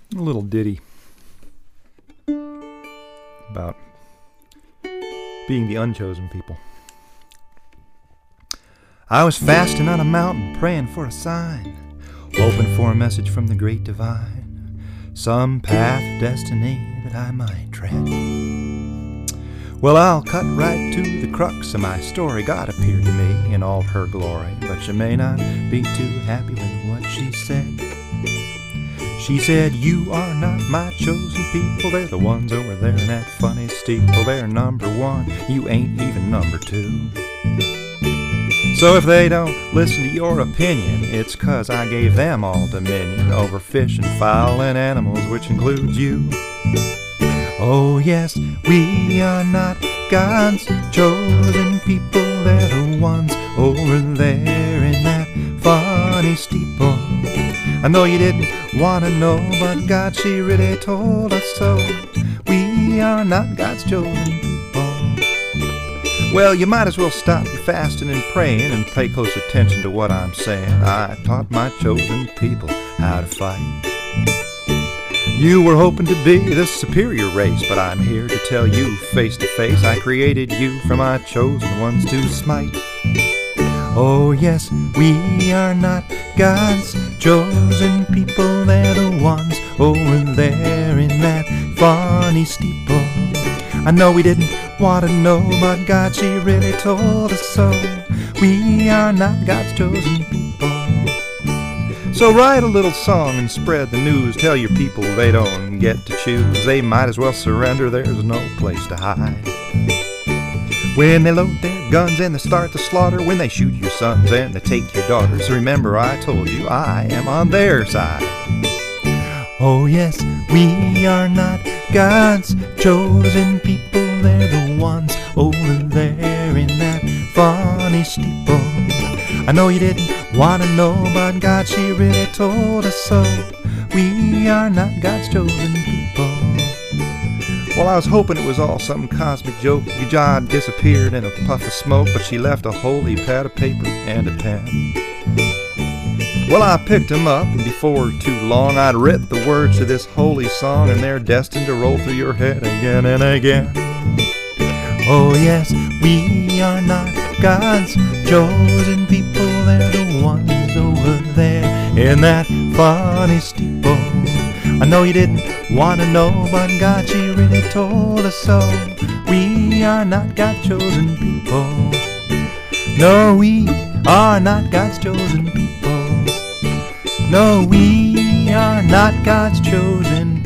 A little ditty about being the unchosen people. I was fasting on a mountain, praying for a sign, hoping for a message from the great divine, some path of destiny that I might tread. Well, I'll cut right to the crux of my story. God appeared to me in all her glory, but you may not be too happy with what she said. She said, you are not my chosen people. They're the ones over there in that funny steeple. They're number one, you ain't even number two. So if they don't listen to your opinion, it's 'cause I gave them all dominion over fish and fowl and animals, which includes you. Oh yes, we are not God's chosen people. They're the ones over there in that funny steeple. I know you didn't want to know, but God, she really told us so. We are not God's chosen people. Well, you might as well stop your fasting and praying and pay close attention to what I'm saying. I taught my chosen people how to fight. You were hoping to be the superior race, but I'm here to tell you face to face, I created you for my chosen ones to smite. Oh yes, we are not God's chosen people. They're the ones over there in that funny steeple. I know we didn't want to know, but God, she really told us so. We are not God's chosen people. So write a little song and spread the news. Tell your people they don't get to choose. They might as well surrender, there's no place to hide. When they load their guns and they start the slaughter, when they shoot your sons and they take your daughters, remember I told you I am on their side. Oh yes, we are not God's chosen people. They're the ones over there in that funny steeple. I know you didn't want to know, but God, she really told us so. We are not God's chosen people. Well, I was hoping it was all some cosmic joke. God disappeared in a puff of smoke, but she left a holy pad of paper and a pen. Well, I picked them up, and before too long I'd writ the words to this holy song, and they're destined to roll through your head again and again. Oh yes, we are not God's chosen people. They're the ones over there in that funny steeple. I know you didn't want to know, but God, she really told us so. We are not God's chosen people. No, we are not God's chosen people. No, we are not God's chosen